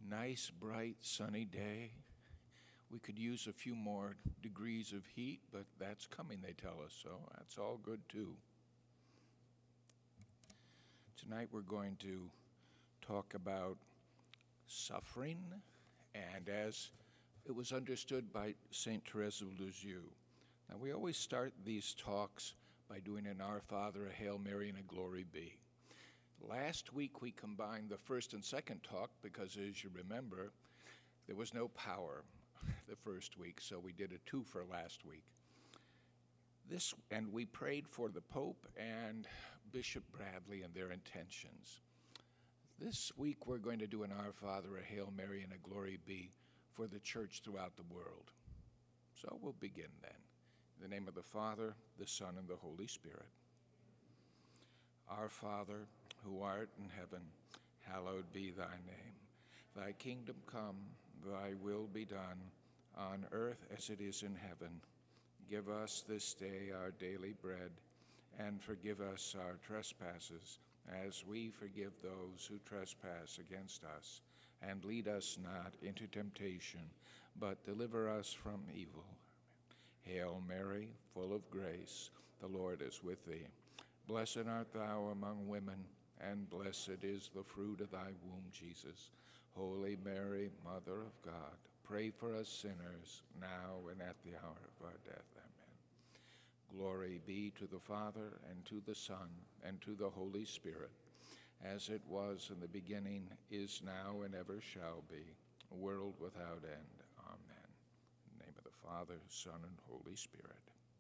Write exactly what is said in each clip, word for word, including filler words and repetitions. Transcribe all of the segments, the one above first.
nice, bright, sunny day. We could use a few more degrees of heat, but that's coming, they tell us, so that's all good too. Tonight we're going to talk about suffering, and as it was understood by Saint Therese of Lisieux. Now we always start these talks by doing an Our Father, a Hail Mary, and a Glory Be. Last week we combined the first and second talk because, as you remember, there was no power the first week, so we did a two for last week. This, and we prayed for the Pope and Bishop Bradley and their intentions. This week we're going to do an Our Father, a Hail Mary, and a Glory Be for the Church throughout the world. So we'll begin then. In the name of the Father, the Son, and the Holy Spirit. Our Father, who art in heaven, hallowed be thy name. Thy kingdom come, thy will be done, on earth as it is in heaven. Give us this day our daily bread, and forgive us our trespasses, as we forgive those who trespass against us. And lead us not into temptation, but deliver us from evil. Hail Mary, full of grace, the Lord is with thee. Blessed art thou among women, and blessed is the fruit of thy womb, Jesus. Holy Mary, Mother of God, pray for us sinners, now and at the hour of our death. Amen. Glory be to the Father, and to the Son, and to the Holy Spirit, as it was in the beginning, is now, and ever shall be, a world without end. Amen. In the name of the Father, Son, and Holy Spirit.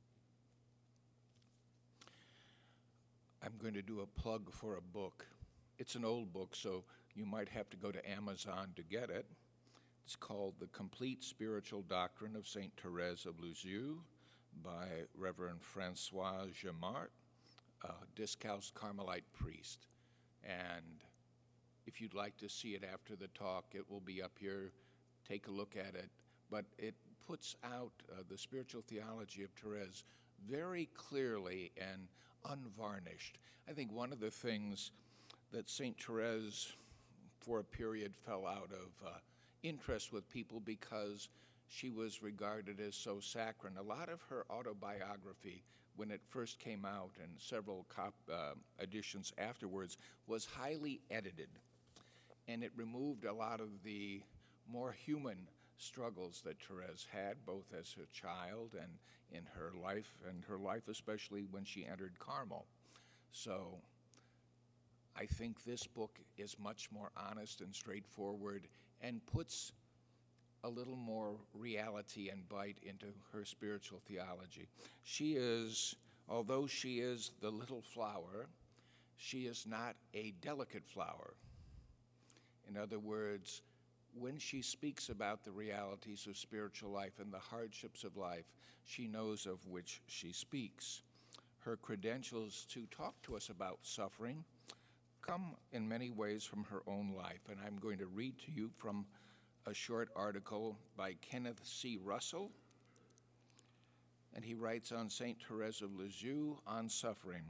I'm going to do a plug for a book. It's an old book, so you might have to go to Amazon to get it. It's called The Complete Spiritual Doctrine of Saint Therese of Lisieux by Reverend Francois Gemart, a Discalced Carmelite priest. And if you'd like to see it after the talk, it will be up here. Take a look at it. But it puts out uh, the spiritual theology of Therese very clearly and unvarnished. I think one of the things that Saint Therese, for a period, fell out of uh, interest with people because she was regarded as so saccharine. A lot of her autobiography, when it first came out and several cop, uh, editions afterwards, was highly edited, and it removed a lot of the more human struggles that Therese had, both as a child and in her life, and her life especially when she entered Carmel. So I think this book is much more honest and straightforward and puts a little more reality and bite into her spiritual theology. She is, although she is the little flower, she is not a delicate flower. In other words, when she speaks about the realities of spiritual life and the hardships of life, she knows of which she speaks. Her credentials to talk to us about suffering come in many ways from her own life, and I'm going to read to you from a short article by Kenneth C. Russell, and he writes on Saint Therese of Lisieux on suffering.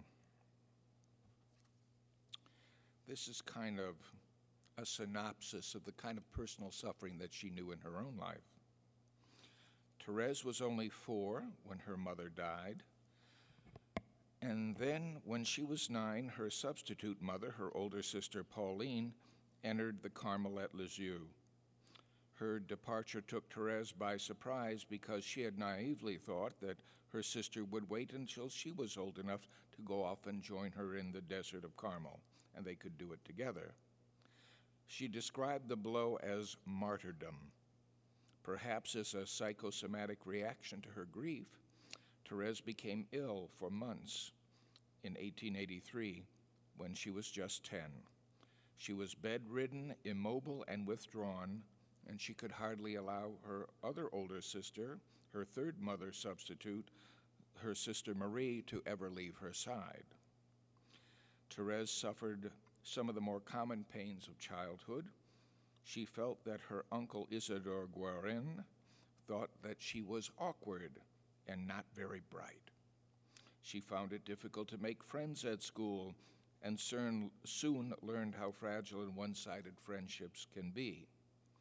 This is kind of a synopsis of the kind of personal suffering that she knew in her own life. Therese was only four when her mother died, and then when she was nine, her substitute mother, her older sister Pauline, entered the Carmel at Lisieux. Her departure took Therese by surprise because she had naively thought that her sister would wait until she was old enough to go off and join her in the desert of Carmel, and they could do it together. She described the blow as martyrdom. Perhaps as a psychosomatic reaction to her grief, Therese became ill for months in eighteen eighty-three when she was just ten. She was bedridden, immobile, and withdrawn, and she could hardly allow her other older sister, her third mother substitute, her sister Marie, to ever leave her side. Therese suffered some of the more common pains of childhood. She felt that her uncle Isidore Guerin thought that she was awkward and not very bright. She found it difficult to make friends at school and soon learned how fragile and one-sided friendships can be.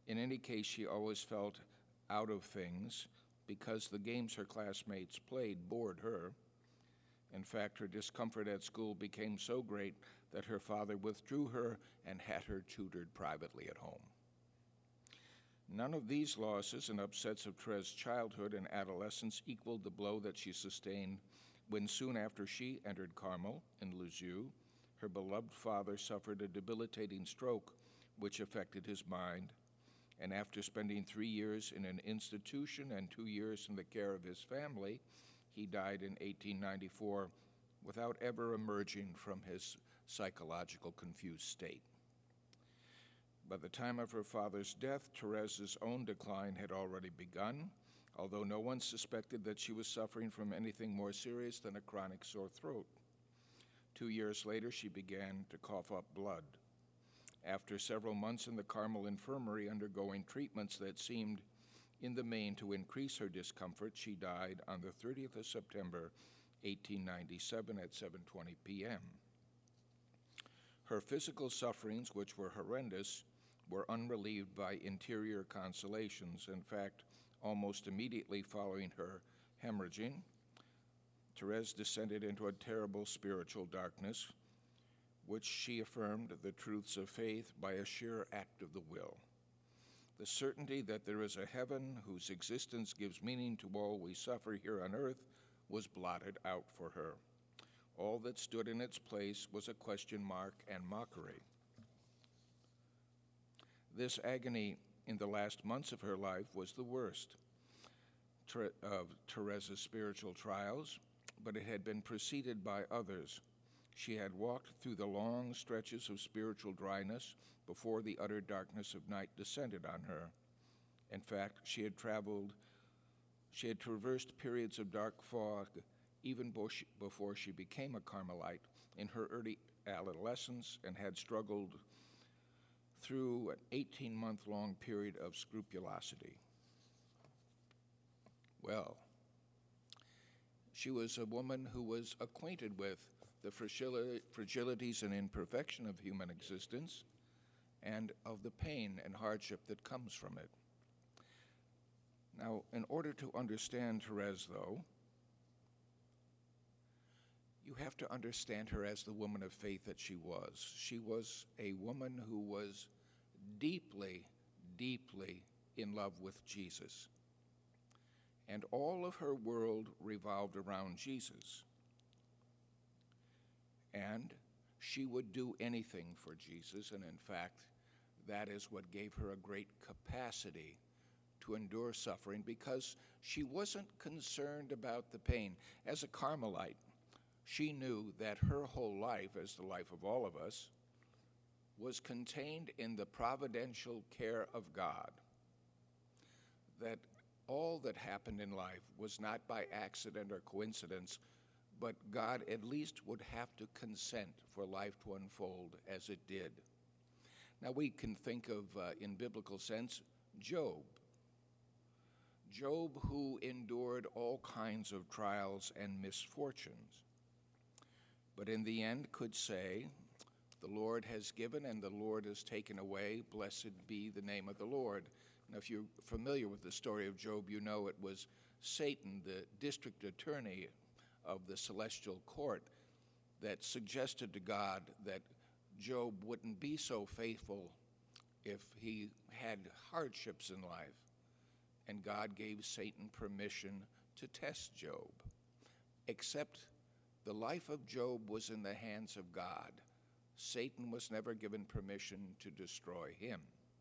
In any case, she always felt out of things because the games her classmates played bored her. In fact, her discomfort at school became so great that her father withdrew her and had her tutored privately at home. None of these losses and upsets of Therese's childhood and adolescence equaled the blow that she sustained when, soon after she entered Carmel in Lisieux, her beloved father suffered a debilitating stroke which affected his mind, and after spending three years in an institution and two years in the care of his family, he died in eighteen ninety-four without ever emerging from his psychological confused state. By the time of her father's death, Therese's own decline had already begun, although no one suspected that she was suffering from anything more serious than a chronic sore throat. Two years later, she began to cough up blood. After several months in the Carmel Infirmary undergoing treatments that seemed in the main to increase her discomfort, she died on the thirtieth of September, eighteen ninety-seven at seven twenty p m Her physical sufferings, which were horrendous, were unrelieved by interior consolations. In fact, almost immediately following her hemorrhaging, Therese descended into a terrible spiritual darkness, which she affirmed the truths of faith by a sheer act of the will. The certainty that there is a heaven whose existence gives meaning to all we suffer here on earth was blotted out for her. All that stood in its place was a question mark and mockery. This agony in the last months of her life was the worst of Therese's spiritual trials, but it had been preceded by others. She had walked through the long stretches of spiritual dryness before the utter darkness of night descended on her. In fact, she had traveled, she had traversed periods of dark fog even before she became a Carmelite in her early adolescence and had struggled through an eighteen-month-long period of scrupulosity. Well, she was a woman who was acquainted with the fragilities and imperfection of human existence and of the pain and hardship that comes from it. Now, in order to understand Therese, though, you have to understand her as the woman of faith that she was. She was a woman who was deeply, deeply in love with Jesus. And all of her world revolved around Jesus. And she would do anything for Jesus, and in fact, that is what gave her a great capacity to endure suffering, because she wasn't concerned about the pain. As a Carmelite, she knew that her whole life, as the life of all of us, was contained in the providential care of God, that all that happened in life was not by accident or coincidence, but God at least would have to consent for life to unfold as it did. Now we can think of, uh, in biblical sense, Job. Job, who endured all kinds of trials and misfortunes, but in the end could say, the Lord has given and the Lord has taken away. Blessed be the name of the Lord. Now, if you're familiar with the story of Job, you know it was Satan, the district attorney of the celestial court, that suggested to God that Job wouldn't be so faithful if he had hardships in life. And God gave Satan permission to test Job. Except the life of Job was in the hands of God. Satan was never given permission to destroy him.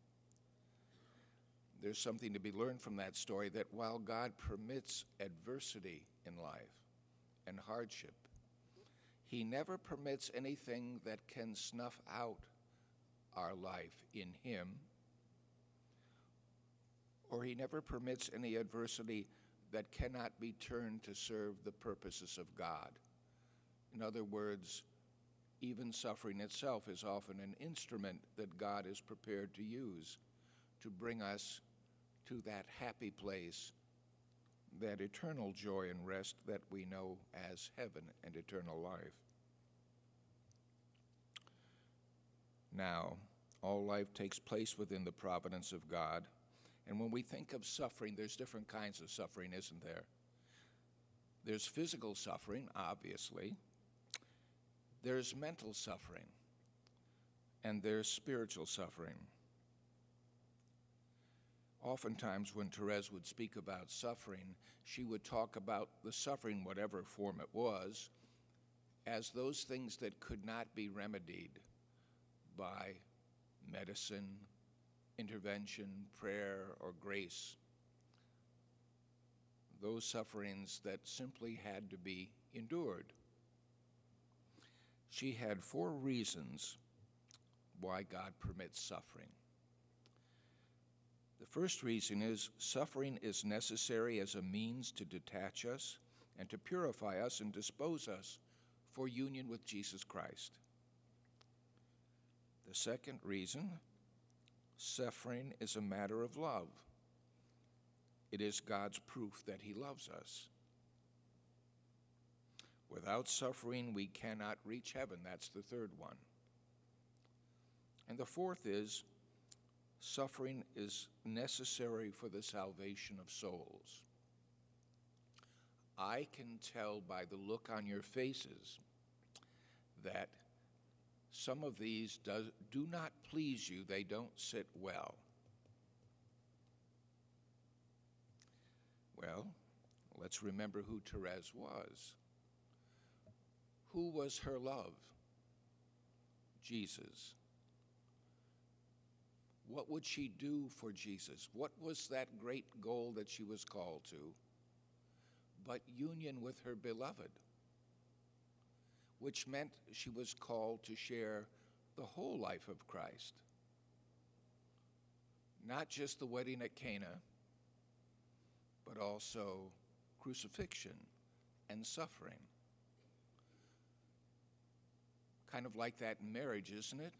There's something to be learned from that story, that while God permits adversity in life and hardship, he never permits anything that can snuff out our life in him, or he never permits any adversity that cannot be turned to serve the purposes of God. In other words, even suffering itself is often an instrument that God is prepared to use to bring us to that happy place, that eternal joy and rest that we know as heaven and eternal life. Now, All life takes place within the providence of God. And when we think of suffering, there's different kinds of suffering, isn't there? There's physical suffering, obviously. There's mental suffering. And there's spiritual suffering. Oftentimes when Therese would speak about suffering, she would talk about the suffering, whatever form it was, as those things that could not be remedied by medicine, intervention, prayer, or grace. Those sufferings that simply had to be endured. She had four reasons why God permits suffering. The first reason is suffering is necessary as a means to detach us and to purify us and dispose us for union with Jesus Christ. The second reason, suffering is a matter of love. It is God's proof that He loves us. Without suffering, we cannot reach heaven. That's the third one. And the fourth is, suffering is necessary for the salvation of souls. I can tell by the look on your faces that some of these do, do not please you. They don't sit well. Well, let's remember who Therese was. Who was her love? Jesus. What would she do for Jesus? What was that great goal that she was called to? But union with her beloved, which meant she was called to share the whole life of Christ. Not just the wedding at Cana, but also crucifixion and suffering. Kind of like that in marriage, isn't it?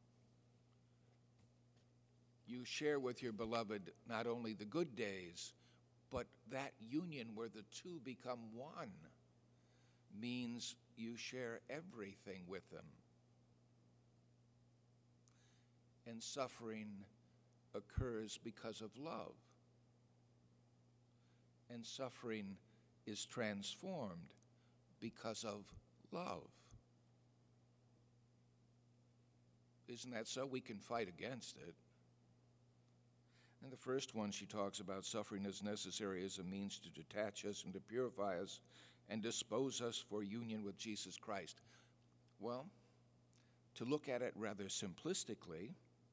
You share with your beloved not only the good days, but that union where the two become one means you share everything with them. And suffering occurs because of love. And suffering is transformed because of love. Isn't that so? We can fight against it. And the first one, she talks about suffering is necessary as a means to detach us and to purify us and dispose us for union with Jesus Christ. Well, to look at it rather simplistically,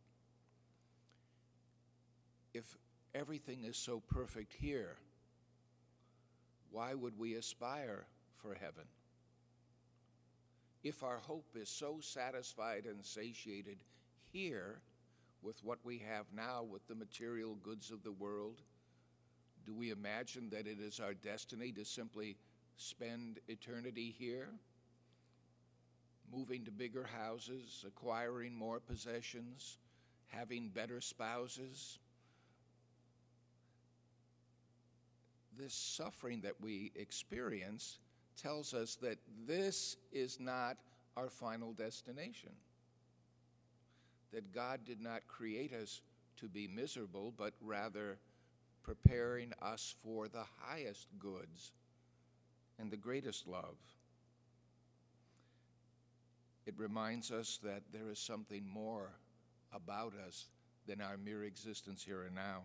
if everything is so perfect here, why would we aspire for heaven? If our hope is so satisfied and satiated here with what we have now with the material goods of the world, do we imagine that it is our destiny to simply spend eternity here, moving to bigger houses, acquiring more possessions, having better spouses? This suffering that we experience tells us that this is not our final destination. That God did not create us to be miserable, but rather preparing us for the highest goods and the greatest love. It reminds us that there is something more about us than our mere existence here and now.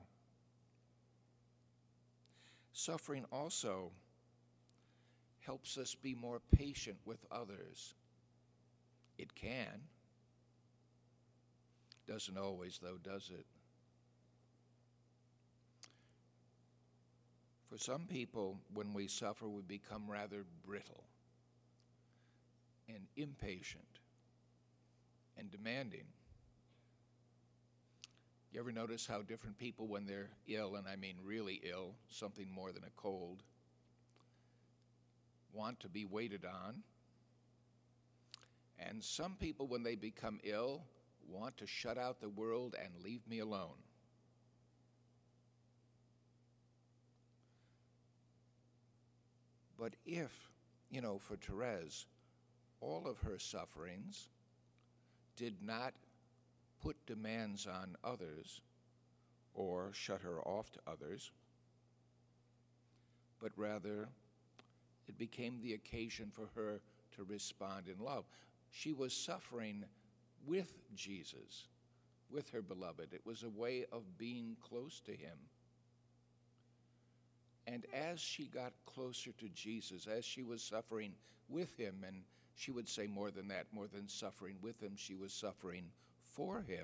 Suffering also helps us be more patient with others. It can. Doesn't always, though, does it? For some people, when we suffer, we become rather brittle and impatient and demanding. You ever notice how different people, when they're ill, and I mean really ill, something more than a cold, want to be waited on? And some people, when they become ill, want to shut out the world and leave me alone. But if, you know, for Therese, all of her sufferings did not put demands on others or shut her off to others, but rather it became the occasion for her to respond in love. She was suffering with Jesus, with her beloved. It was a way of being close to him. And as she got closer to Jesus, as she was suffering with him, and she would say more than that, more than suffering with him, she was suffering for him,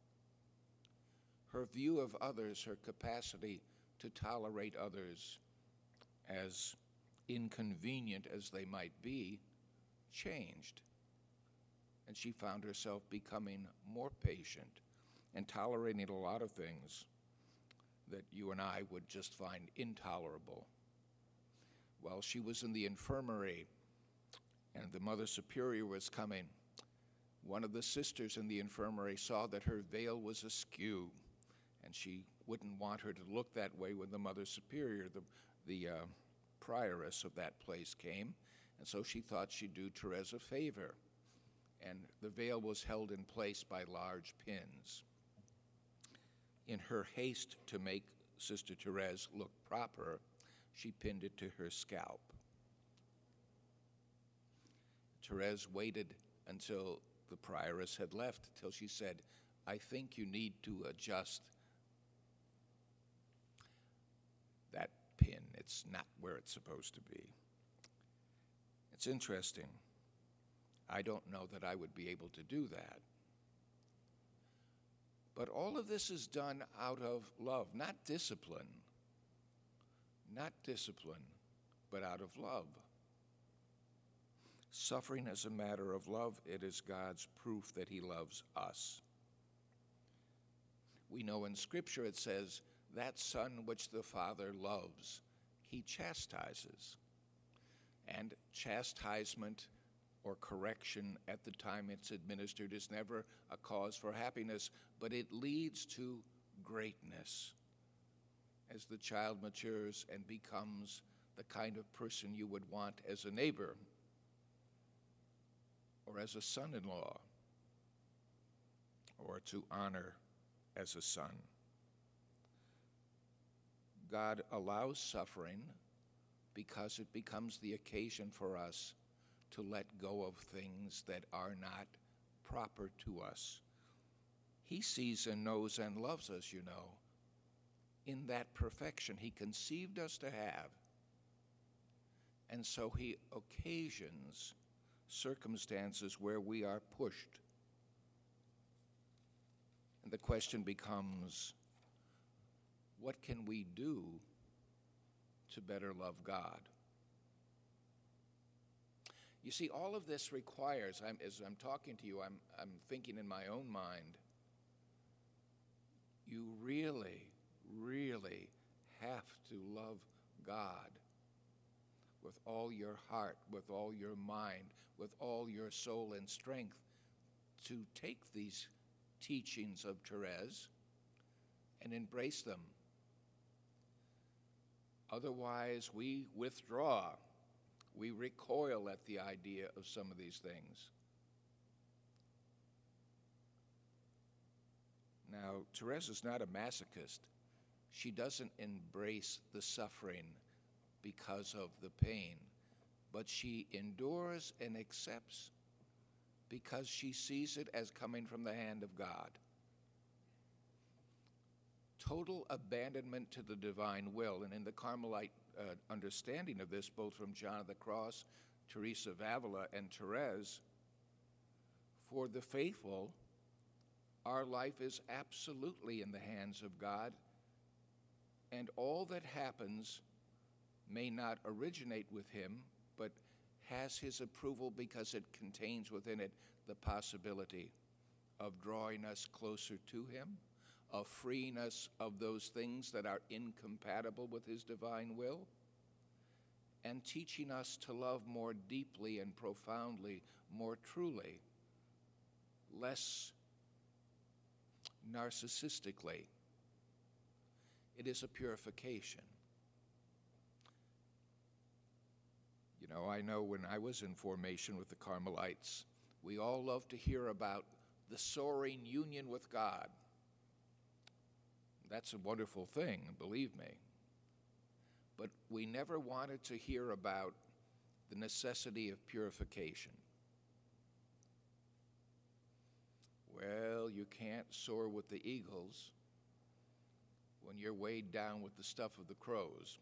her view of others, her capacity to tolerate others, as inconvenient as they might be, changed. And she found herself becoming more patient and tolerating a lot of things that you and I would just find intolerable. While she was in the infirmary and the Mother Superior was coming, one of the sisters in the infirmary saw that her veil was askew, and she wouldn't want her to look that way when the Mother Superior, the, the uh, prioress of that place, came. And so she thought she'd do Therese a favor. And the veil was held in place by large pins. In her haste to make Sister Therese look proper, she pinned it to her scalp. Therese waited until the prioress had left, till she said, "I think you need to adjust that pin. It's not where it's supposed to be." It's interesting. I don't know that I would be able to do that. But all of this is done out of love, not discipline. Not discipline, but out of love. Suffering is a matter of love. It is God's proof that he loves us. We know in Scripture it says, "That son which the Father loves, he chastises." And chastisement or correction at the time it's administered is never a cause for happiness, but it leads to greatness as the child matures and becomes the kind of person you would want as a neighbor or as a son-in-law or to honor as a son. God allows suffering because it becomes the occasion for us to let go of things that are not proper to us. He sees and knows and loves us, you know, in that perfection he conceived us to have. And so he occasions circumstances where we are pushed. And the question becomes, what can we do to better love God? You see, all of this requires, I'm, as I'm talking to you, I'm, I'm thinking in my own mind, you really, really have to love God with all your heart, with all your mind, with all your soul and strength to take these teachings of Therese and embrace them. Otherwise, we withdraw. We recoil at the idea of some of these things. Now, Therese is not a masochist. She doesn't embrace the suffering because of the pain, but she endures and accepts because she sees it as coming from the hand of God. Total abandonment to the divine will, and in the Carmelite uh, understanding of this, both from John of the Cross, Teresa of Avila, and Therese, for the faithful, our life is absolutely in the hands of God, and all that happens may not originate with him, but has his approval because it contains within it the possibility of drawing us closer to him, of freeing us of those things that are incompatible with his divine will, and teaching us to love more deeply and profoundly, more truly, less narcissistically. It is a purification. You know, I know when I was in formation with the Carmelites, we all loved to hear about the soaring union with God. That's a wonderful thing, believe me. But we never wanted to hear about the necessity of purification. Well, you can't soar with the eagles when you're weighed down with the stuff of the crows.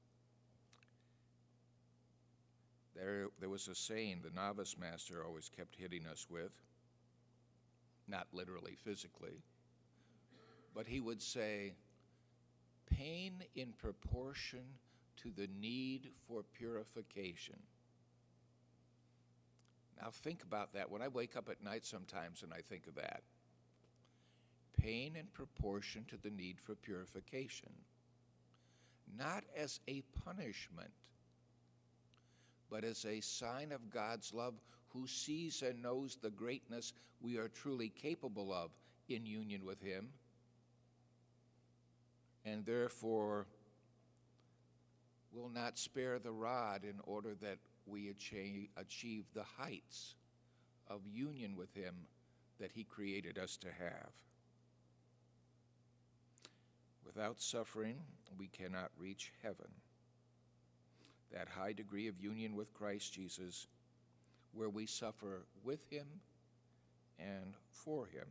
There, there was a saying the novice master always kept hitting us with, not literally, physically, but he would say, pain in proportion to the need for purification. Now think about that. When I wake up at night sometimes and I think of that, pain in proportion to the need for purification, not as a punishment, but as a sign of God's love, who sees and knows the greatness we are truly capable of in union with Him, and therefore will not spare the rod in order that we achieve, achieve the heights of union with Him that He created us to have. Without suffering, we cannot reach heaven, that high degree of union with Christ Jesus, where we suffer with Him and for Him.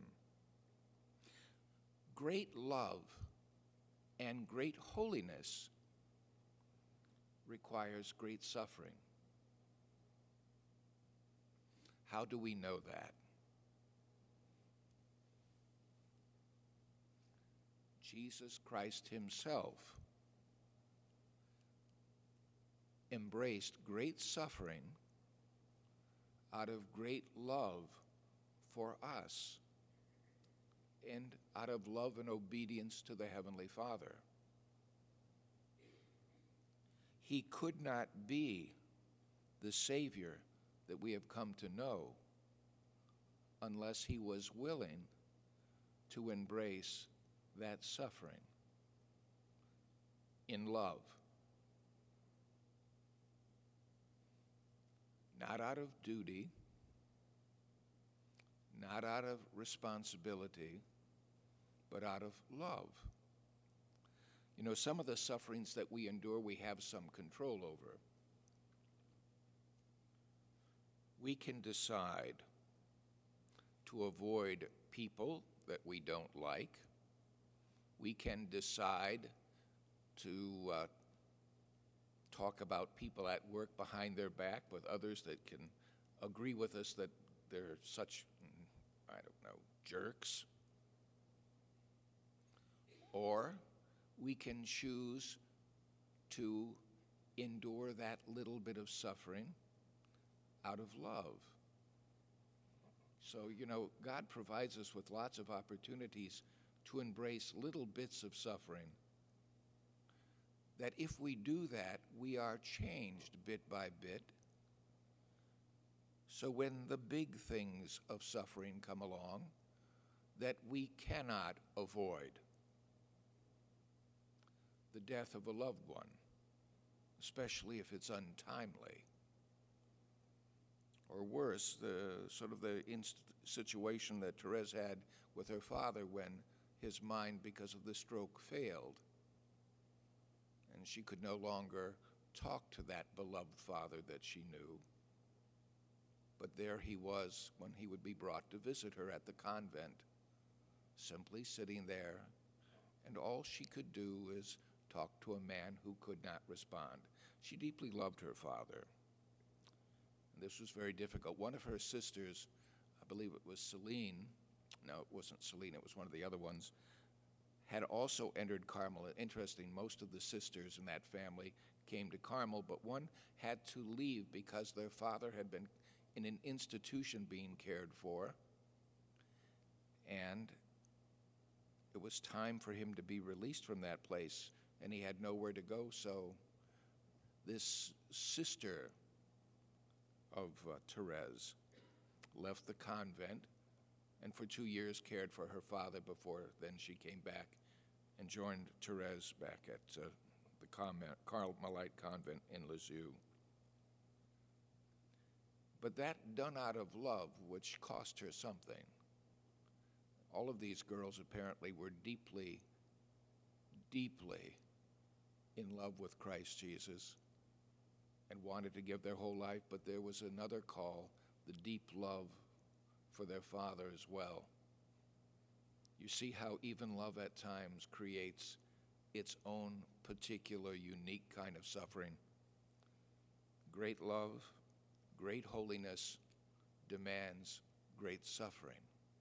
Great love and great holiness requires great suffering. How do we know that? Jesus Christ Himself embraced great suffering out of great love for us and out of love and obedience to the Heavenly Father. He could not be the Savior that we have come to know unless He was willing to embrace that suffering in love. Not out of duty, not out of responsibility, but out of love. You know, some of the sufferings that we endure, we have some control over. We can decide to avoid people that we don't like. We can decide to uh, talk about people at work behind their back with others that can agree with us that they're such, I don't know, jerks. Or we can choose to endure that little bit of suffering out of love. So, you know, God provides us with lots of opportunities to embrace little bits of suffering, that if we do that, we are changed bit by bit. So when the big things of suffering come along that we cannot avoid, the death of a loved one, especially if it's untimely, or worse, the sort of the inst- situation that Therese had with her father when his mind, because of the stroke, failed, and she could no longer talk to that beloved father that she knew. But there he was when he would be brought to visit her at the convent, simply sitting there, and all she could do is talk to a man who could not respond. She deeply loved her father. And this was very difficult. One of her sisters, I believe it was Celine, no, it wasn't Celine, it was one of the other ones, had also entered Carmel. Interesting, most of the sisters in that family came to Carmel, but one had to leave because their father had been in an institution being cared for, and it was time for him to be released from that place, and he had nowhere to go. So this sister of uh, Therese left the convent and for two years cared for her father before then she came back and joined Therese back at uh, the Carmelite convent in Lisieux. But that done out of love, which cost her something. All of these girls apparently were deeply, deeply in love with Christ Jesus and wanted to give their whole life, but there was another call, the deep love for their Father as well. You see how even love at times creates its own particular, unique kind of suffering. Great love, great holiness demands great suffering.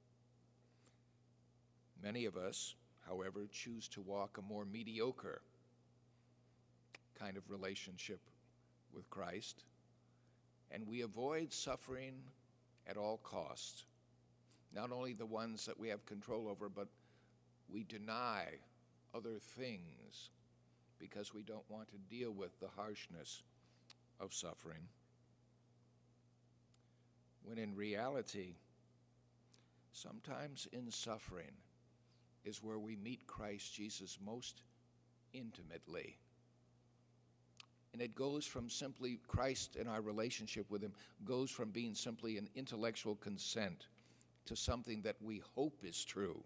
Many of us, however, choose to walk a more mediocre kind of relationship with Christ, and we avoid suffering at all costs. Not only the ones that we have control over, but we deny other things because we don't want to deal with the harshness of suffering. When in reality, sometimes in suffering is where we meet Christ Jesus most intimately. And it goes from simply Christ and our relationship with him goes from being simply an intellectual consent to something that we hope is true.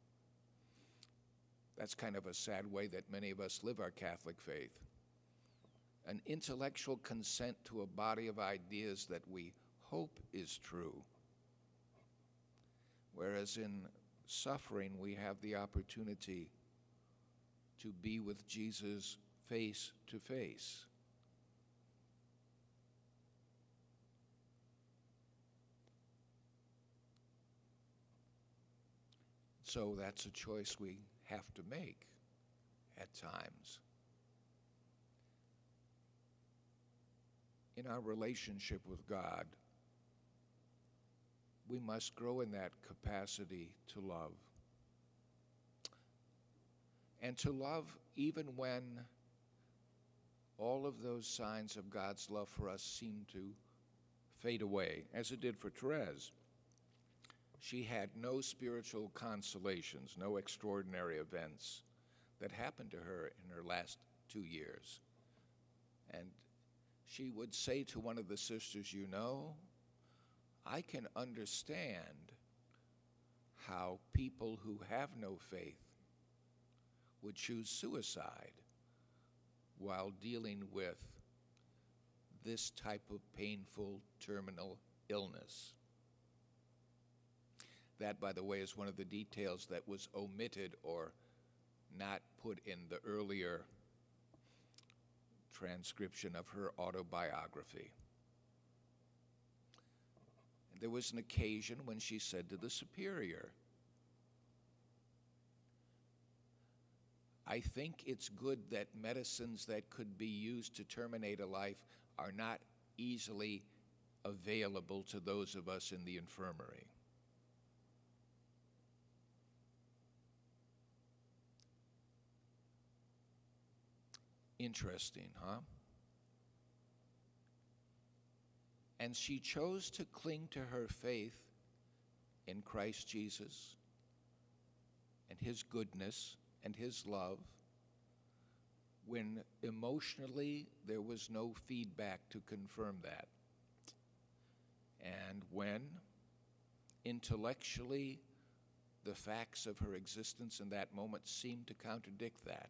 That's kind of a sad way that many of us live our Catholic faith. An intellectual consent to a body of ideas that we hope is true. Whereas in suffering, we have the opportunity to be with Jesus face to face. So that's a choice we have to make at times. In our relationship with God, we must grow in that capacity to love. And to love even when all of those signs of God's love for us seem to fade away, as it did for Therese. She had no spiritual consolations, no extraordinary events that happened to her in her last two years. And she would say to one of the sisters, you know, I can understand how people who have no faith would choose suicide while dealing with this type of painful terminal illness. That, by the way, is one of the details that was omitted or not put in the earlier transcription of her autobiography. And there was an occasion when she said to the superior, I think it's good that medicines that could be used to terminate a life are not easily available to those of us in the infirmary. Interesting, huh? And she chose to cling to her faith in Christ Jesus and his goodness and his love when emotionally there was no feedback to confirm that. And when intellectually the facts of her existence in that moment seemed to contradict that.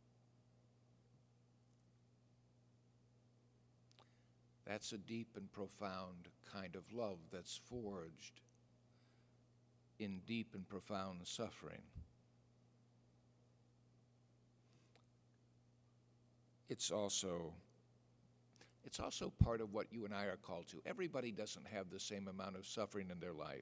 That's a deep and profound kind of love that's forged in deep and profound suffering. It's also, it's also part of what you and I are called to. Everybody doesn't have the same amount of suffering in their life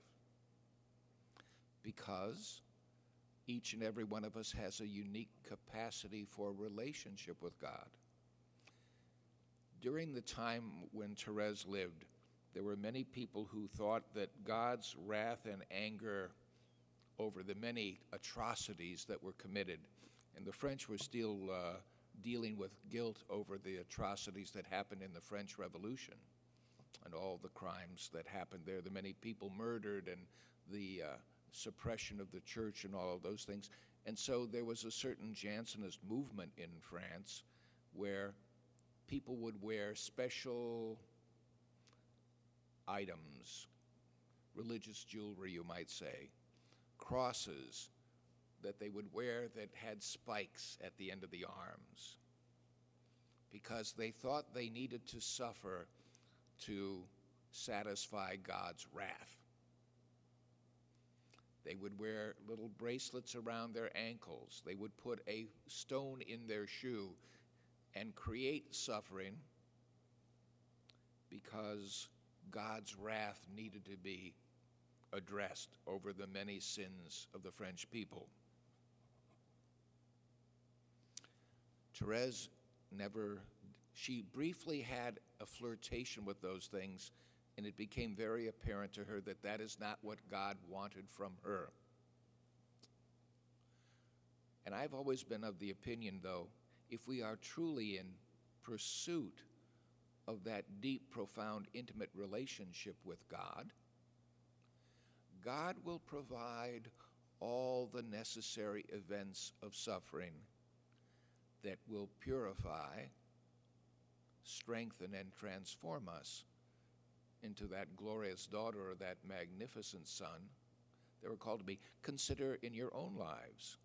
because each and every one of us has a unique capacity for relationship with God. During the time when Therese lived, there were many people who thought that God's wrath and anger over the many atrocities that were committed, and the French were still uh, dealing with guilt over the atrocities that happened in the French Revolution and all the crimes that happened there, the many people murdered and the uh, suppression of the church and all of those things. And so there was a certain Jansenist movement in France where people would wear special items, religious jewelry, you might say, crosses that they would wear that had spikes at the end of the arms, because they thought they needed to suffer to satisfy God's wrath. They would wear little bracelets around their ankles. They would put a stone in their shoe and create suffering because God's wrath needed to be addressed over the many sins of the French people. Therese never, she briefly had a flirtation with those things, and it became very apparent to her that that is not what God wanted from her. And I've always been of the opinion, though, if we are truly in pursuit of that deep, profound, intimate relationship with God, God will provide all the necessary events of suffering that will purify, strengthen, and transform us into that glorious daughter or that magnificent son that we're called to be. Consider in your own lives.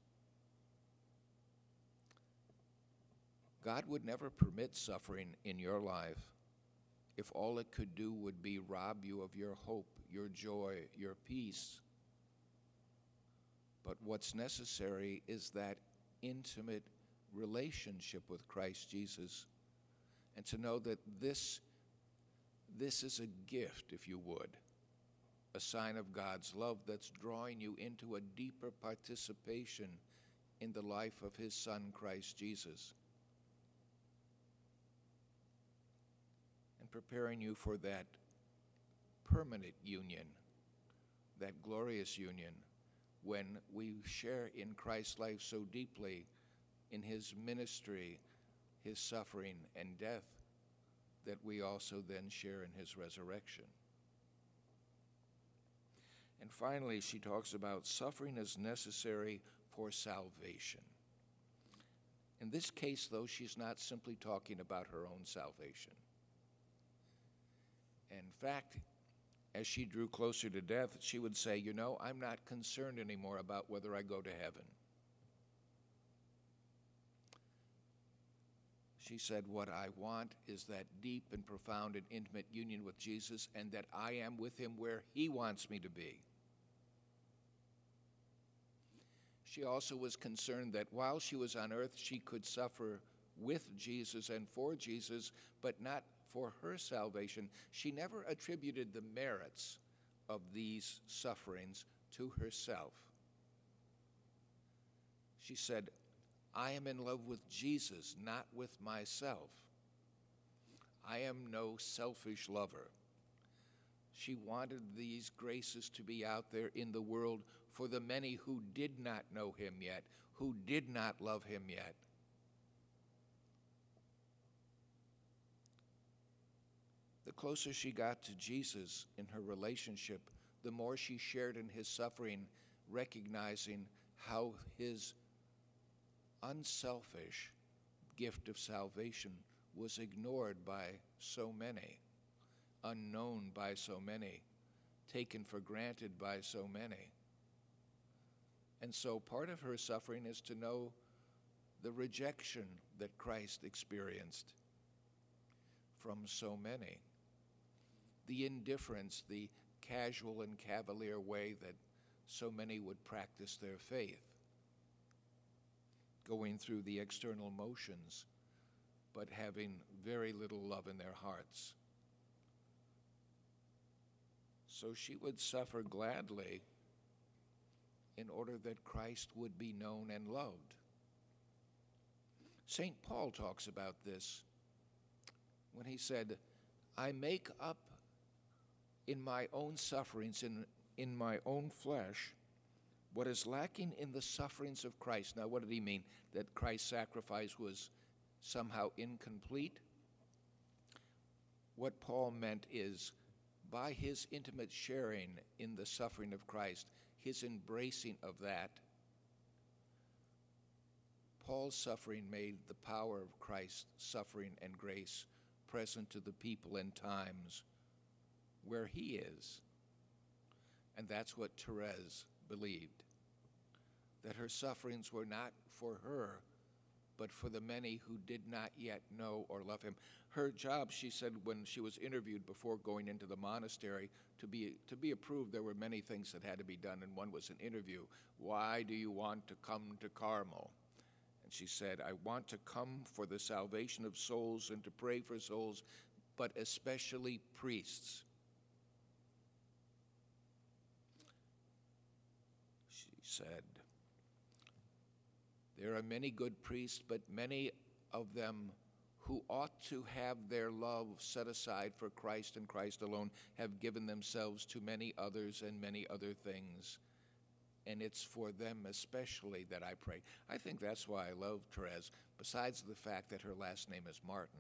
God would never permit suffering in your life if all it could do would be rob you of your hope, your joy, your peace. But what's necessary is that intimate relationship with Christ Jesus, and to know that this, this is a gift, if you would, a sign of God's love that's drawing you into a deeper participation in the life of his Son, Christ Jesus, and preparing you for that permanent union, that glorious union, when we share in Christ's life so deeply in his ministry, his suffering and death, that we also then share in his resurrection. And finally, she talks about suffering as necessary for salvation. In this case, though, she's not simply talking about her own salvation. In fact, as she drew closer to death, she would say, you know, I'm not concerned anymore about whether I go to heaven. She said, what I want is that deep and profound and intimate union with Jesus, and that I am with him where he wants me to be. She also was concerned that while she was on earth, she could suffer with Jesus and for Jesus, but not for her salvation. She never attributed the merits of these sufferings to herself. She said, I am in love with Jesus, not with myself. I am no selfish lover. She wanted these graces to be out there in the world for the many who did not know him yet, who did not love him yet. The closer she got to Jesus in her relationship, the more she shared in his suffering, recognizing how his unselfish gift of salvation was ignored by so many, unknown by so many, taken for granted by so many. And so part of her suffering is to know the rejection that Christ experienced from so many, the indifference, the casual and cavalier way that so many would practice their faith, going through the external motions, but having very little love in their hearts. So she would suffer gladly in order that Christ would be known and loved. Saint Paul talks about this when he said, I make up in my own sufferings, in, in my own flesh, what is lacking in the sufferings of Christ. Now, what did he mean? That Christ's sacrifice was somehow incomplete? What Paul meant is, by his intimate sharing in the suffering of Christ, his embracing of that, Paul's suffering made the power of Christ's suffering and grace present to the people and times where he is. And that's what Therese believed, that her sufferings were not for her, but for the many who did not yet know or love him. Her job, she said when she was interviewed before going into the monastery, to be, to be approved, there were many things that had to be done, and one was an interview. Why do you want to come to Carmel? And she said, I want to come for the salvation of souls and to pray for souls, but especially priests. She said, there are many good priests, but many of them who ought to have their love set aside for Christ and Christ alone have given themselves to many others and many other things. And it's for them especially that I pray. I think that's why I love Therese, besides the fact that her last name is Martin.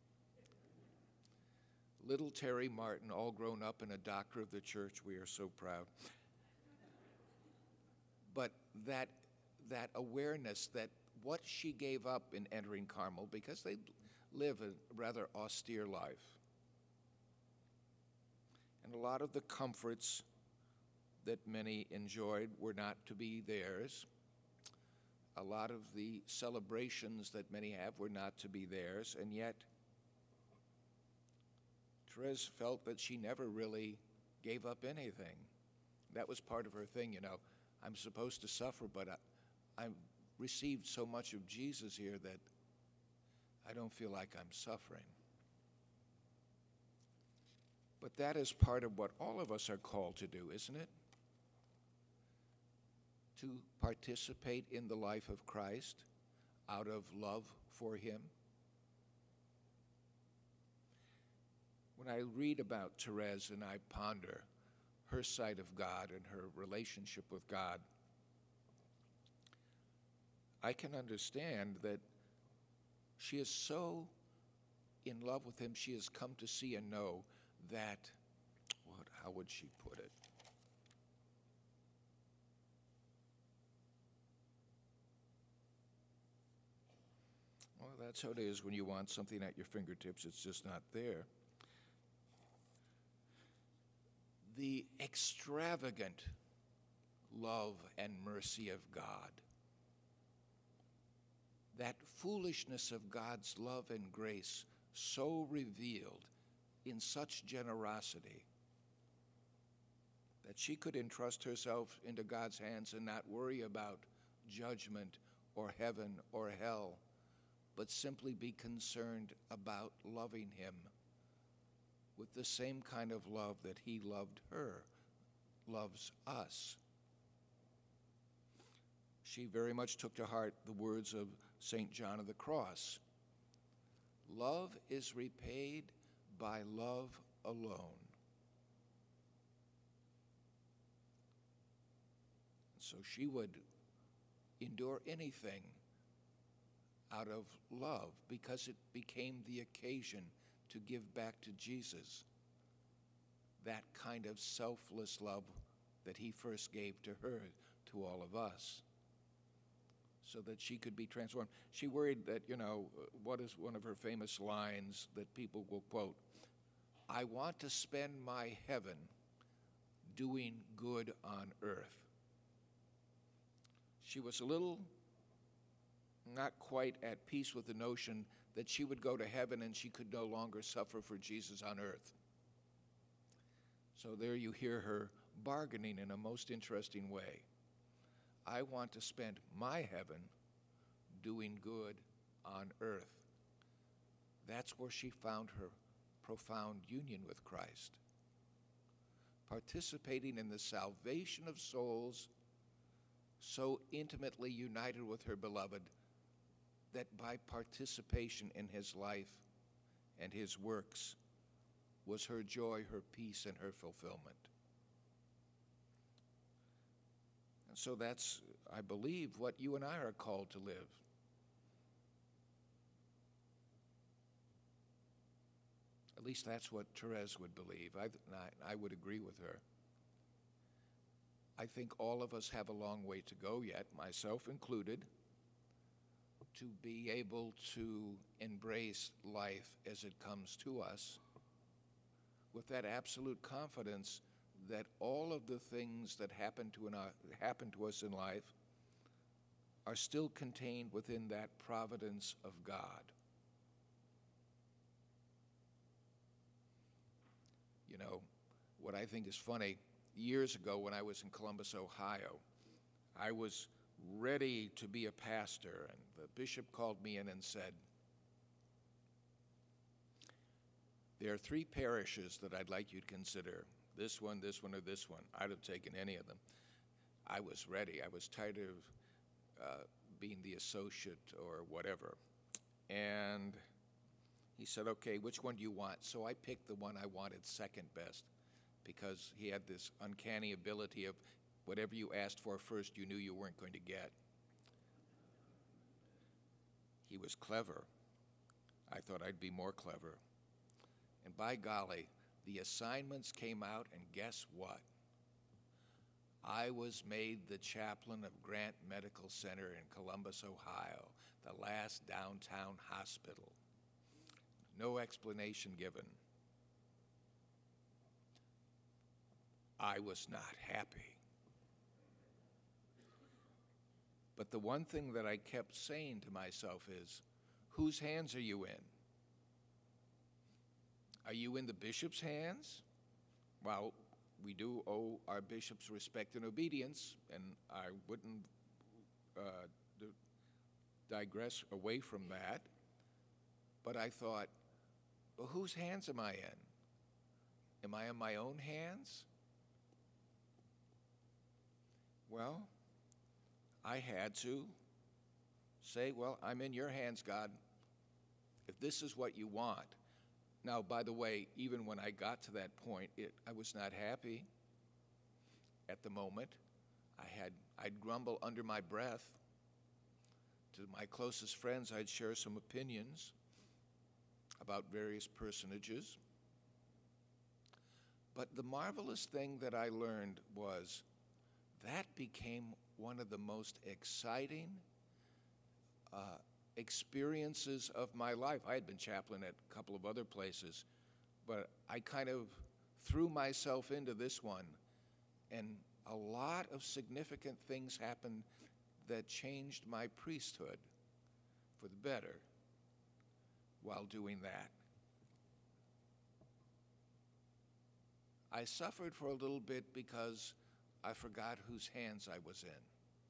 Little Terry Martin, all grown up and a doctor of the church. We are so proud. But that, that awareness that what she gave up in entering Carmel, because they live a rather austere life, and a lot of the comforts that many enjoyed were not to be theirs. A lot of the celebrations that many have were not to be theirs, and yet Therese felt that she never really gave up anything. That was part of her thing, you know. I'm supposed to suffer, but I, I've received so much of Jesus here that I don't feel like I'm suffering. But that is part of what all of us are called to do, isn't it? To participate in the life of Christ out of love for him. When I read about Therese and I ponder her sight of God and her relationship with God, I can understand that she is so in love with him, she has come to see and know that, what, how would she put it? Well, that's how it is when you want something at your fingertips, it's just not there. The extravagant love and mercy of God, that foolishness of God's love and grace so revealed in such generosity that she could entrust herself into God's hands and not worry about judgment or heaven or hell, but simply be concerned about loving him with the same kind of love that he loved her, loves us. She very much took to heart the words of Saint John of the Cross. Love is repaid by love alone. So she would endure anything out of love because it became the occasion to give back to Jesus that kind of selfless love that he first gave to her, to all of us, so that she could be transformed. She worried that, you know, what is one of her famous lines that people will quote? I want to spend my heaven doing good on earth. She was a little not quite at peace with the notion that she would go to heaven and she could no longer suffer for Jesus on earth. So there you hear her bargaining in a most interesting way. I want to spend my heaven doing good on earth. That's where she found her profound union with Christ. Participating in the salvation of souls, so intimately united with her beloved that by participation in his life and his works was her joy, her peace, and her fulfillment. And so that's, I believe, what you and I are called to live. At least that's what Therese would believe. I, I would agree with her. I think all of us have a long way to go yet, myself included, to be able to embrace life as it comes to us with that absolute confidence that all of the things that happen to, in our, happen to us in life are still contained within that providence of God. You know, what I think is funny, years ago when I was in Columbus, Ohio, I was ready to be a pastor, and the bishop called me in and said, there are three parishes that I'd like you to consider, this one, this one, or this one. I'd have taken any of them. I was ready. I was tired of uh, being the associate or whatever. And he said, okay, which one do you want? So I picked the one I wanted second best, because he had this uncanny ability of whatever you asked for first, you knew you weren't going to get. He was clever. I thought I'd be more clever. And by golly, the assignments came out, and guess what? I was made the chaplain of Grant Medical Center in Columbus, Ohio, the last downtown hospital. No explanation given. I was not happy. But the one thing that I kept saying to myself is, whose hands are you in? Are you in the bishop's hands? Well, we do owe our bishops respect and obedience, and I wouldn't uh, digress away from that. But I thought, well, whose hands am I in? Am I in my own hands? Well, I had to say, well, I'm in your hands, God, if this is what you want. Now, by the way, even when I got to that point, it, I was not happy at the moment. I had, I'd grumble under my breath. To my closest friends, I'd share some opinions about various personages. But the marvelous thing that I learned was that became one of the most exciting uh, experiences of my life. I had been chaplain at a couple of other places, but I kind of threw myself into this one, and a lot of significant things happened that changed my priesthood for the better while doing that. I suffered for a little bit because I forgot whose hands I was in.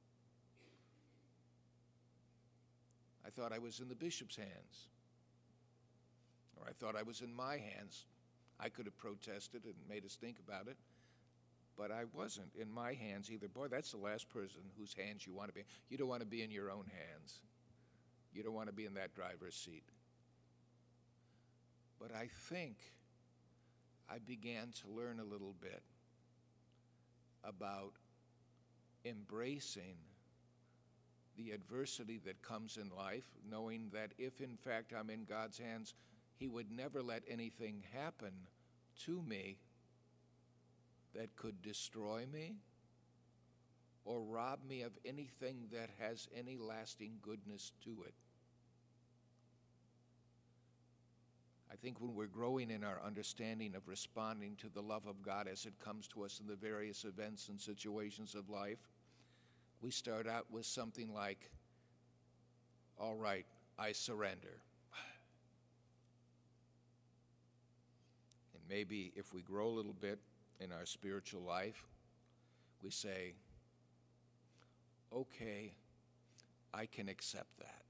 I thought I was in the bishop's hands, or I thought I was in my hands. I could have protested and made us think about it, but I wasn't in my hands either. Boy, that's the last person whose hands you want to be. You don't want to be in your own hands. You don't want to be in that driver's seat. But I think I began to learn a little bit about embracing the adversity that comes in life, knowing that if in fact I'm in God's hands, He would never let anything happen to me that could destroy me or rob me of anything that has any lasting goodness to it. I think when we're growing in our understanding of responding to the love of God as it comes to us in the various events and situations of life, we start out with something like, all right, I surrender. And maybe if we grow a little bit in our spiritual life, we say, okay, I can accept that.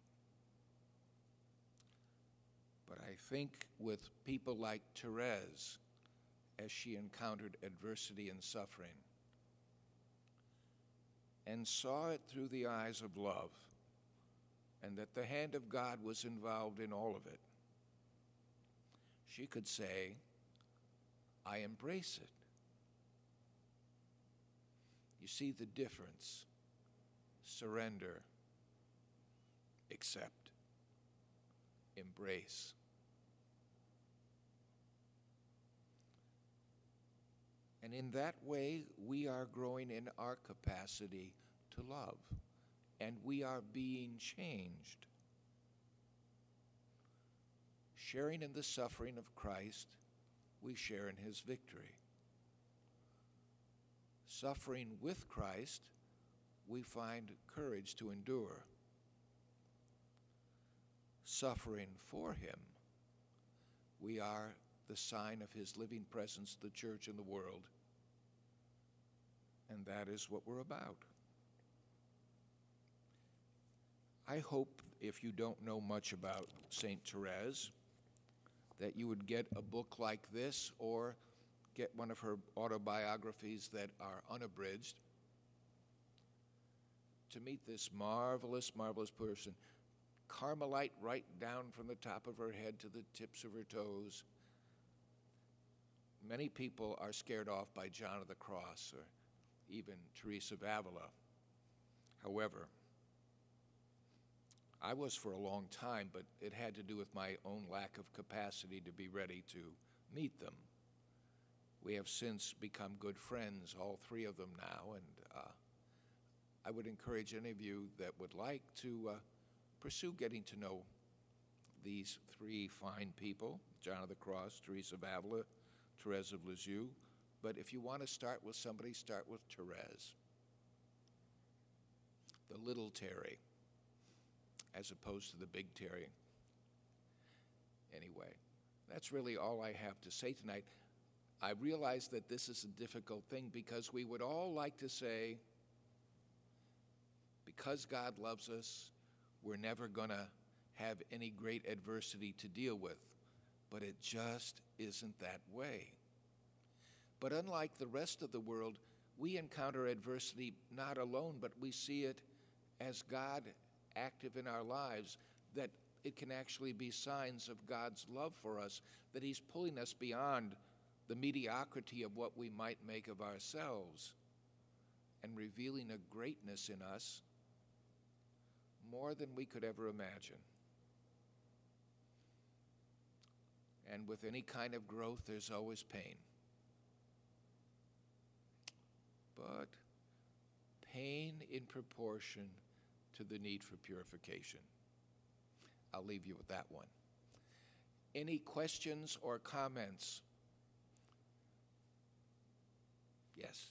But I think with people like Therese, as she encountered adversity and suffering, and saw it through the eyes of love, and that the hand of God was involved in all of it, she could say, I embrace it. You see the difference. Surrender, accept, embrace. And in that way, we are growing in our capacity to love, and we are being changed. Sharing in the suffering of Christ, we share in His victory. Suffering with Christ, we find courage to endure. Suffering for him, we are the sign of his living presence, the church in the world. And that is what we're about. I hope, if you don't know much about Saint Therese, that you would get a book like this or get one of her autobiographies that are unabridged to meet this marvelous, marvelous person. Carmelite right down from the top of her head to the tips of her toes. Many people are scared off by John of the Cross or even Teresa of Avila. However, I was for a long time, but it had to do with my own lack of capacity to be ready to meet them. We have since become good friends, all three of them now, and uh, I would encourage any of you that would like to uh, pursue getting to know these three fine people, John of the Cross, Teresa of Avila, Therese of Lisieux. But if you want to start with somebody, start with Therese, the little Terry, as opposed to the big Terry. Anyway, that's really all I have to say tonight. I realize that this is a difficult thing because we would all like to say, because God loves us, we're never going to have any great adversity to deal with. But it just isn't that way. But unlike the rest of the world, we encounter adversity not alone, but we see it as God active in our lives, that it can actually be signs of God's love for us, that he's pulling us beyond the mediocrity of what we might make of ourselves and revealing a greatness in us more than we could ever imagine. And with any kind of growth, there's always pain. But pain in proportion to the need for purification. I'll leave you with that one. Any questions or comments? Yes.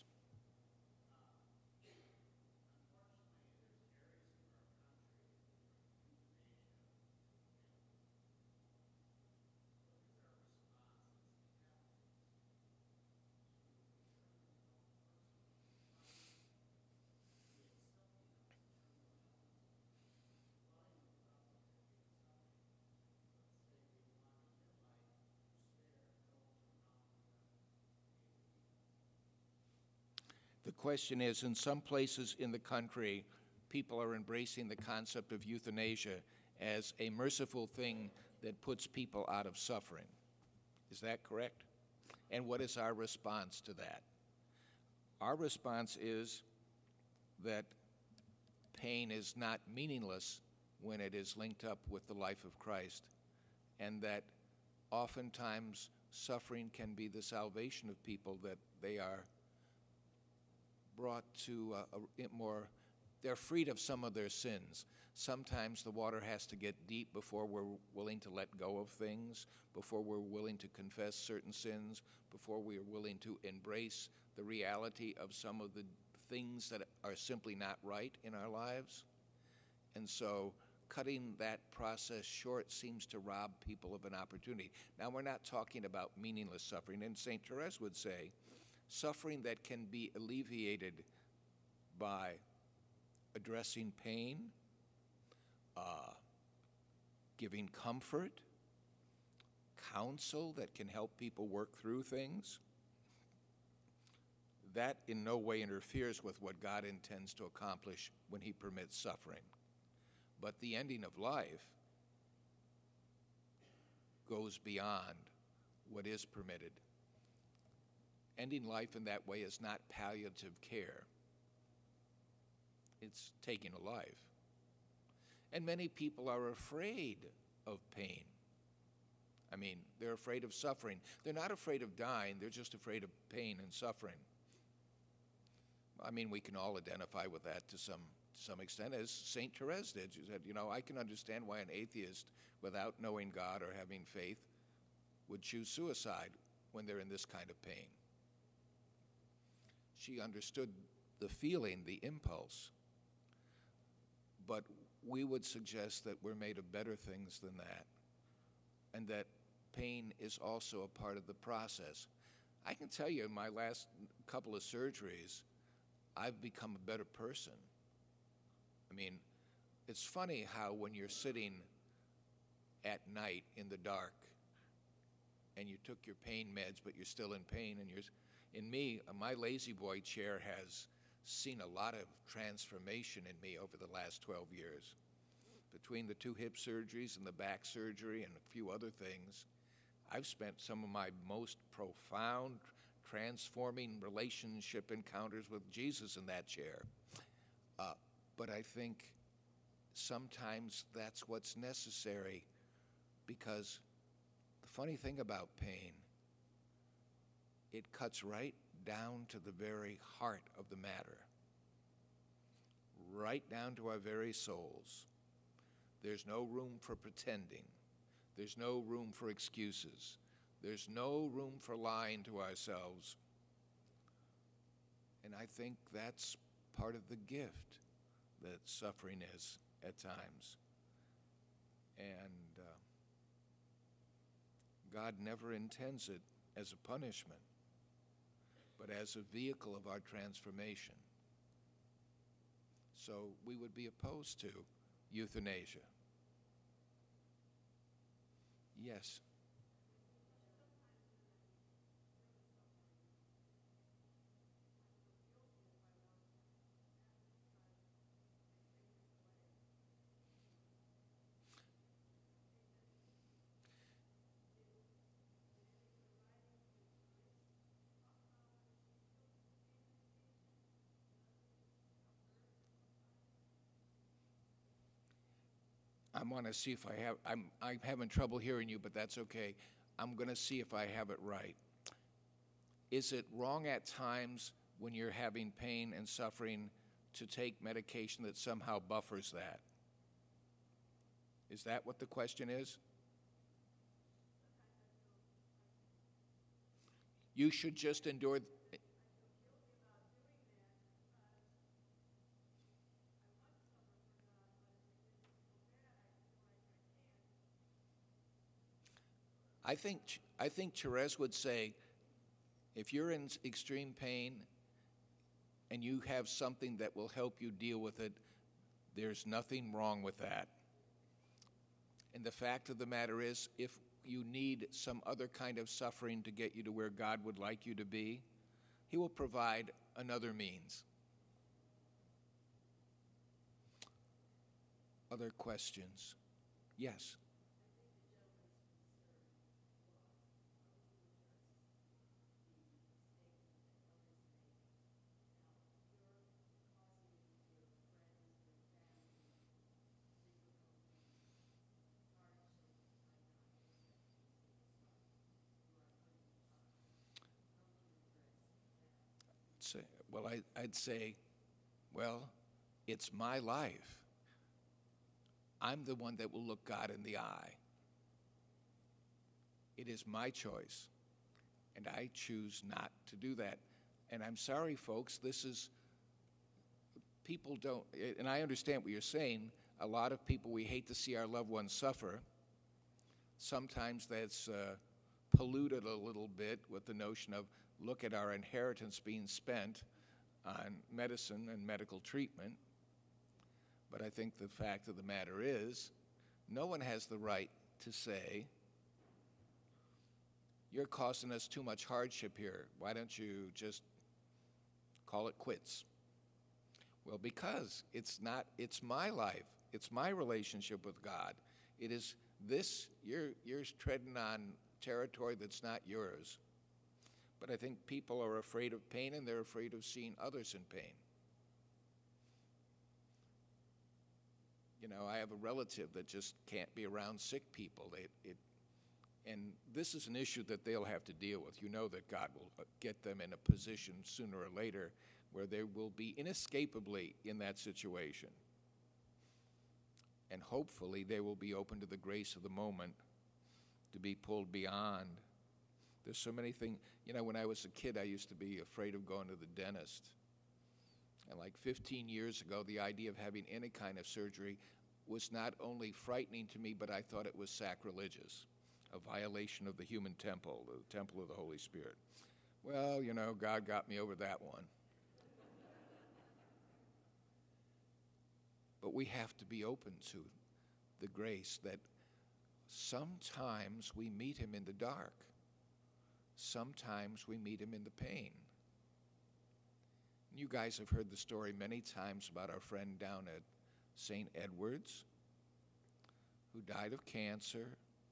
The question is, in some places in the country, people are embracing the concept of euthanasia as a merciful thing that puts people out of suffering. Is that correct? And what is our response to that? Our response is that pain is not meaningless when it is linked up with the life of Christ, and that oftentimes suffering can be the salvation of people, that they are brought to a, a more, they're freed of some of their sins. Sometimes the water has to get deep before we're willing to let go of things, before we're willing to confess certain sins, before we are willing to embrace the reality of some of the things that are simply not right in our lives. And so cutting that process short seems to rob people of an opportunity. Now, we're not talking about meaningless suffering, and Saint Therese would say, suffering that can be alleviated by addressing pain, uh, giving comfort, counsel that can help people work through things. That in no way interferes with what God intends to accomplish when he permits suffering. But the ending of life goes beyond what is permitted. Ending life in that way is not palliative care. It's taking a life. And many people are afraid of pain. I mean, they're afraid of suffering. They're not afraid of dying, they're just afraid of pain and suffering. I mean, we can all identify with that to some, to some extent, as Saint Therese did. She said, you know, I can understand why an atheist, without knowing God or having faith, would choose suicide when they're in this kind of pain. she understood the feeling, the impulse. But we would suggest that we're made of better things than that, and that pain is also a part of the process. I can tell you in my last couple of surgeries, I've become a better person. I mean, it's funny how when you're sitting at night in the dark and you took your pain meds, but you're still in pain, and you're, in me, my lazy boy chair has seen a lot of transformation in me over the last twelve years. Between the two hip surgeries and the back surgery and a few other things, I've spent some of my most profound, transforming relationship encounters with Jesus in that chair. Uh, but I think sometimes that's what's necessary, because the funny thing about pain, it cuts right down to the very heart of the matter, right down to our very souls. There's no room for pretending. There's no room for excuses. There's no room for lying to ourselves. And I think that's part of the gift that suffering is at times. And uh, God never intends it as a punishment, but as a vehicle of our transformation. So we would be opposed to euthanasia. Yes. I want to see if I have, I'm, I'm having trouble hearing you, but that's okay. I'm going to see if I have it right. Is it wrong at times when you're having pain and suffering to take medication that somehow buffers that? Is that what the question is? You should just endure. I think, I think Therese would say, if you're in extreme pain and you have something that will help you deal with it, there's nothing wrong with that. And the fact of the matter is, if you need some other kind of suffering to get you to where God would like you to be, He will provide another means. Other questions? Yes. Say, well, I, I'd say, well, it's my life. I'm the one that will look God in the eye. It is my choice, and I choose not to do that. And I'm sorry, folks, this is, people don't, and I understand what you're saying, a lot of people, we hate to see our loved ones suffer. Sometimes that's uh, polluted a little bit with the notion of, look at our inheritance being spent on medicine and medical treatment. But I think the fact of the matter is, no one has the right to say, you're causing us too much hardship here. Why don't you just call it quits? Well, because it's not, it's my life. It's my relationship with God. It is this, you're, you're treading on territory that's not yours. But I think people are afraid of pain, and they're afraid of seeing others in pain. You know, I have a relative that just can't be around sick people. They, it, and this is an issue that they'll have to deal with. You know that God will get them in a position sooner or later where they will be inescapably in that situation. And hopefully they will be open to the grace of the moment to be pulled beyond There's so many things. You know, when I was a kid, I used to be afraid of going to the dentist. And like fifteen years ago, the idea of having any kind of surgery was not only frightening to me, but I thought it was sacrilegious, a violation of the human temple, the temple of the Holy Spirit. Well, you know, God got me over that one. But we have to be open to the grace that sometimes we meet him in the dark. Sometimes we meet him in the pain. You guys have heard the story many times about our friend down at Saint Edward's who died of cancer,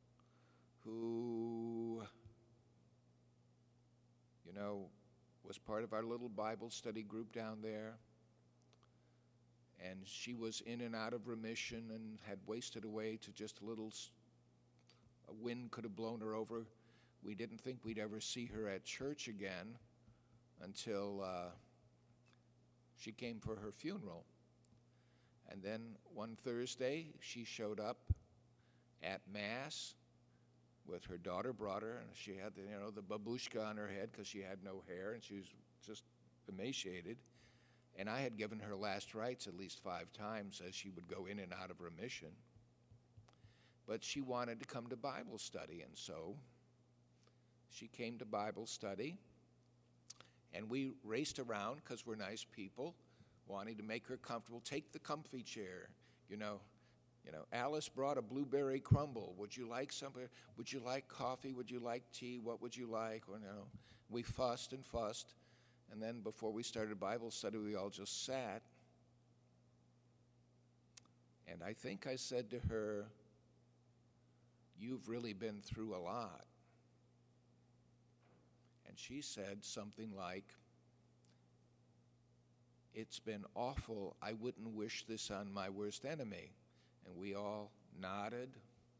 who, you know, was part of our little Bible study group down there. And she was in and out of remission and had wasted away to just a little, a wind could have blown her over. We didn't think we'd ever see her at church again until uh, she came for her funeral. And then one Thursday, she showed up at Mass with her daughter brought her, and she had the, you know, the babushka on her head because she had no hair, and she was just emaciated. And I had given her last rites at least five times as she would go in and out of remission. But she wanted to come to Bible study, and so she came to Bible study, and we raced around because we're nice people, wanting to make her comfortable. Take the comfy chair, you know. You know, Alice brought a blueberry crumble. Would you like something? Would you like coffee? Would you like tea? What would you like? Or, you know, we fussed and fussed. And then before we started Bible study, we all just sat. And I think I said to her, "You've really been through a lot." And she said something like, "It's been awful. I wouldn't wish this on my worst enemy." And we all nodded.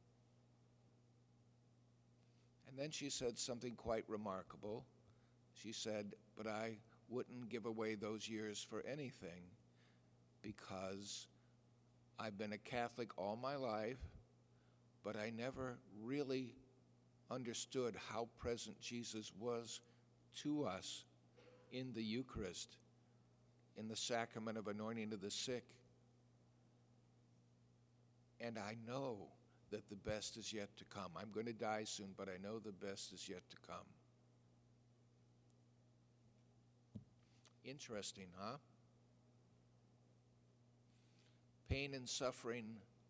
And then she said something quite remarkable. She said, "But I wouldn't give away those years for anything because I've been a Catholic all my life, but I never really understood how present Jesus was to us in the Eucharist, in the sacrament of anointing of the sick. And I know that the best is yet to come. I'm going to die soon, but I know the best is yet to come." Interesting, huh? Pain and suffering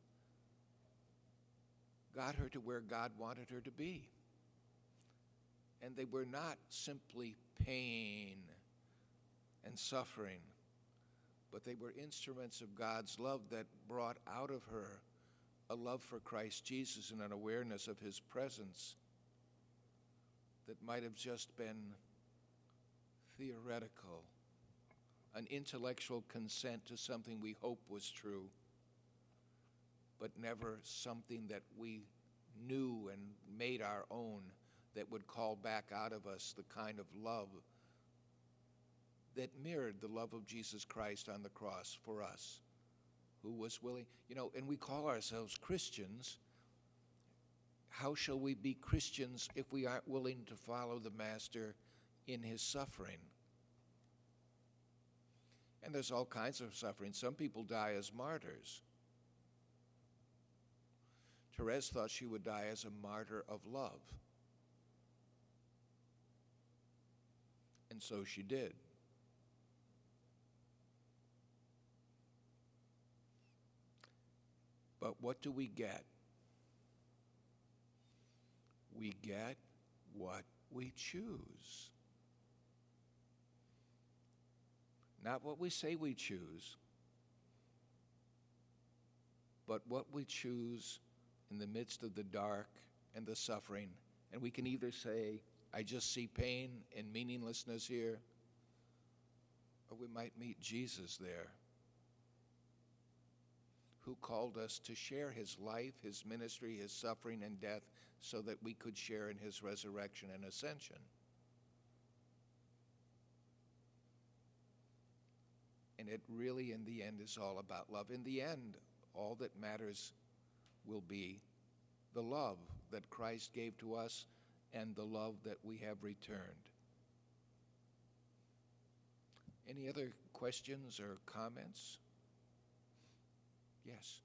got her to where God wanted her to be. And they were not simply pain and suffering, but they were instruments of God's love that brought out of her a love for Christ Jesus and an awareness of his presence that might have just been theoretical, an intellectual consent to something we hope was true, but never something that we knew and made our own that would call back out of us the kind of love that mirrored the love of Jesus Christ on the cross for us, who was willing, you know, and we call ourselves Christians. How shall we be Christians if we aren't willing to follow the Master in his suffering? And there's all kinds of suffering. Some people die as martyrs. Therese thought she would die as a martyr of love. And so she did. But what do we get? We get what we choose. Not what we say we choose, but what we choose in the midst of the dark and the suffering. And we can either say, "I just see pain and meaninglessness here," or we might meet Jesus there, who called us to share his life, his ministry, his suffering and death, so that we could share in his resurrection and ascension. And it really, in the end, is all about love. In the end, all that matters will be the love that Christ gave to us and the love that we have returned. Any other questions or comments? Yes.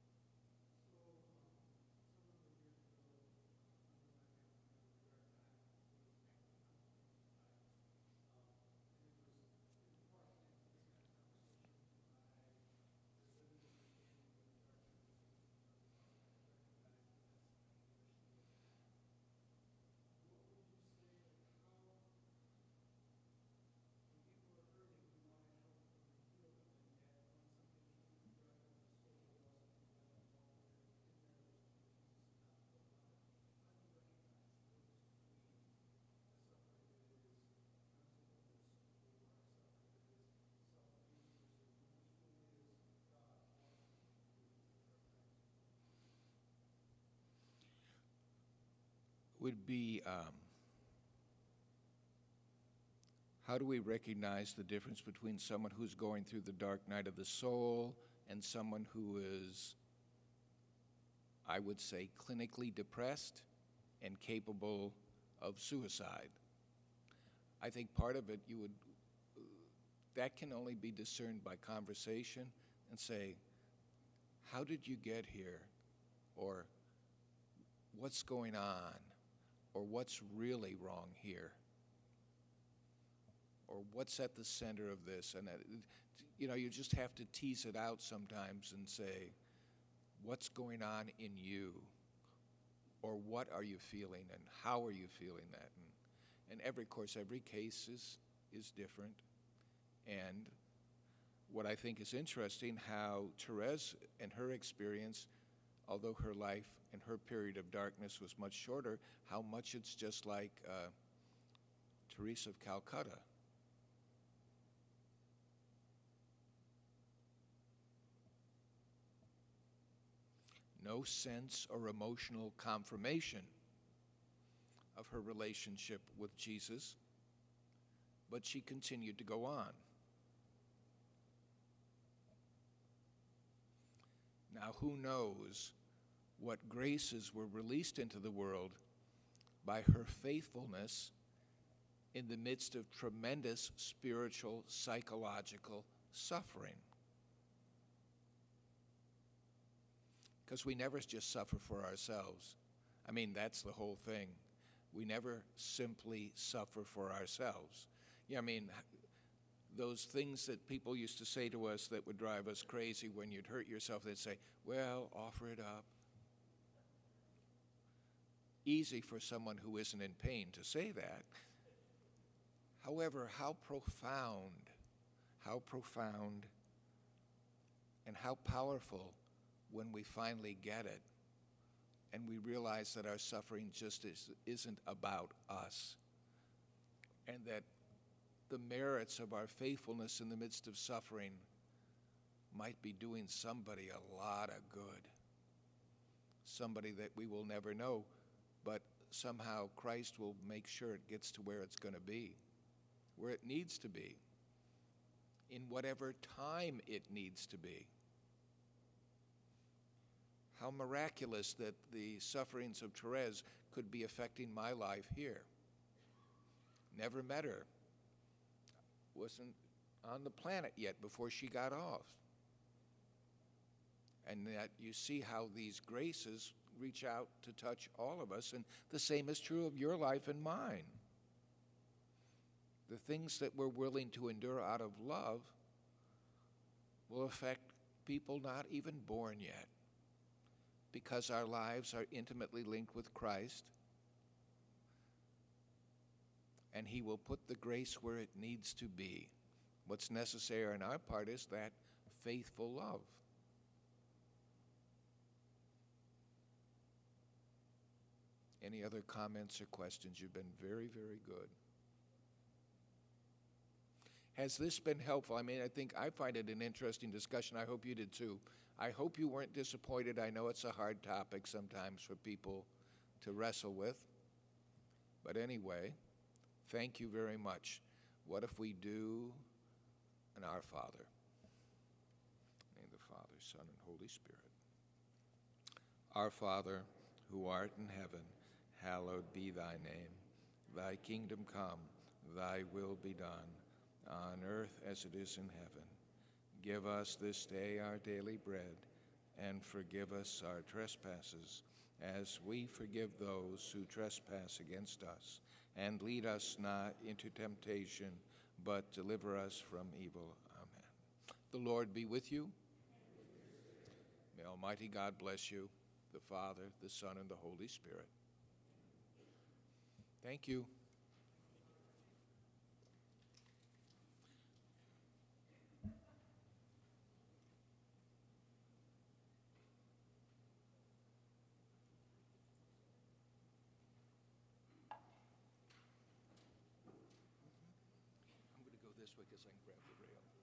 Would be um, how do we recognize the difference between someone who's going through the dark night of the soul and someone who is, I would say, clinically depressed and capable of suicide? I think part of it, you would, that can only be discerned by conversation and say, how did you get here? Or what's going on? Or what's really wrong here? Or what's at the center of this? And, uh, you know, you just have to tease it out sometimes and say, what's going on in you? Or what are you feeling and how are you feeling that? And, and every, of course, every case is, is different. And what I think is interesting, how Therese and her experience, although her life and her period of darkness was much shorter, how much it's just like uh, Teresa of Calcutta. No sense or emotional confirmation of her relationship with Jesus, but she continued to go on. Now, who knows what graces were released into the world by her faithfulness in the midst of tremendous spiritual, psychological suffering. Because we never just suffer for ourselves. I mean, that's the whole thing. We never simply suffer for ourselves. Yeah, I mean, those things that people used to say to us that would drive us crazy when you'd hurt yourself, they'd say, well, offer it up. Easy for someone who isn't in pain to say that. However, how profound, how profound, and how powerful when we finally get it and we realize that our suffering just is, isn't about us, and that the merits of our faithfulness in the midst of suffering might be doing somebody a lot of good, somebody that we will never know, but somehow Christ will make sure it gets to where it's going to be, where it needs to be, in whatever time it needs to be. How miraculous that the sufferings of Therese could be affecting my life here. Never met her. Wasn't on the planet yet before she got off. And that you see how these graces reach out to touch all of us, and the same is true of your life and mine. The things that we're willing to endure out of love will affect people not even born yet, because our lives are intimately linked with Christ, and He will put the grace where it needs to be. What's necessary on our part is that faithful love. Any other comments or questions? You've been very, very good. Has this been helpful? I mean, I think I find it an interesting discussion. I hope you did too. I hope you weren't disappointed. I know it's a hard topic sometimes for people to wrestle with. But anyway, thank you very much. What if we do an Our Father? In the Father, Son, and Holy Spirit. Our Father, who art in heaven, hallowed be thy name. Thy kingdom come, thy will be done, on earth as it is in heaven. Give us this day our daily bread, and forgive us our trespasses, as we forgive those who trespass against us. And lead us not into temptation, but deliver us from evil. Amen. The Lord be with you. May Almighty God bless you, the Father, the Son, and the Holy Spirit. Thank you. I'm going to go this way because I can grab the rail.